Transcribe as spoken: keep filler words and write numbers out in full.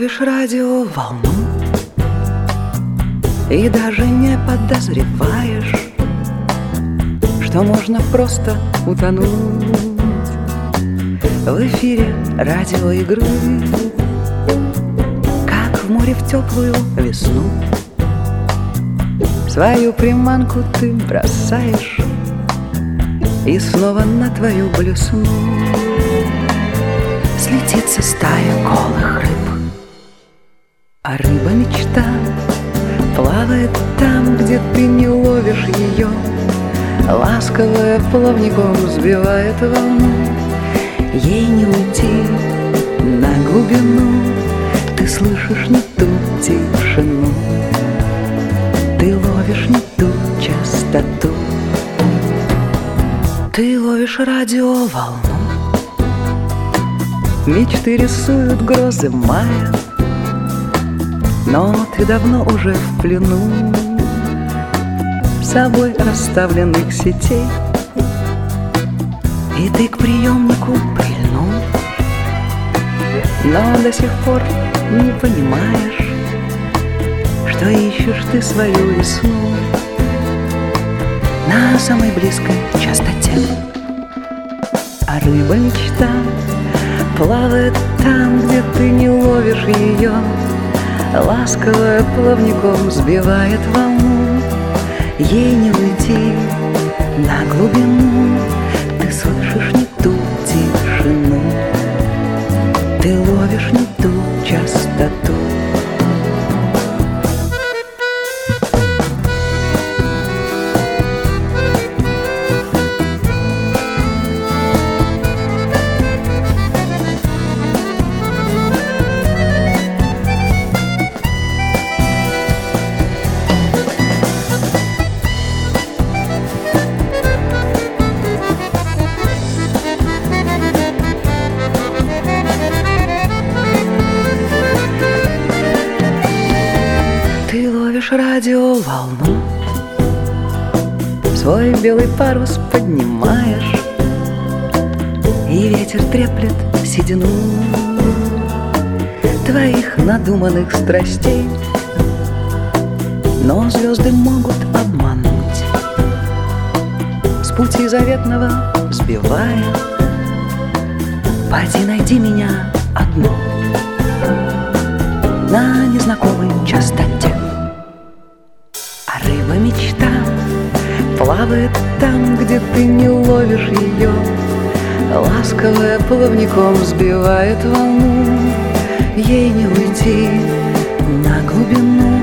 ловишь радиоволну и даже не подозреваешь, что можно просто утонуть в эфире радиоигры, как в море в теплую весну. Свою приманку ты бросаешь, и снова на твою блесну слетится стая голых рыб. А рыба-мечта плавает там, где ты не ловишь ее, ласковая плавником сбивает волну. Ей не уйти на глубину, ты слышишь не ту тишину, ты ловишь не ту частоту. Ты ловишь радиоволну, мечты рисуют грозы мая, но ты давно уже в плену собой расставленных сетей, и ты к приемнику прильнул, но до сих пор не понимаешь, что ищешь ты свою весну на самой близкой частоте. А рыба-мечта плавает там, где ты не ловишь ее, ласковая плавником сбивает волну. Ей не уйти на глубину, ты слышишь не ту тишину, ты ловишь не ту частоту. Радиоволну, свой белый парус поднимаешь, и ветер треплет седину твоих надуманных страстей. Но звезды могут обмануть, с пути заветного сбивая. Пойди найди меня одну на незнакомой частоте. Рыба-мечта плавает там, где ты не ловишь ее, ласковая плавником сбивает волну. Ей не уйти на глубину,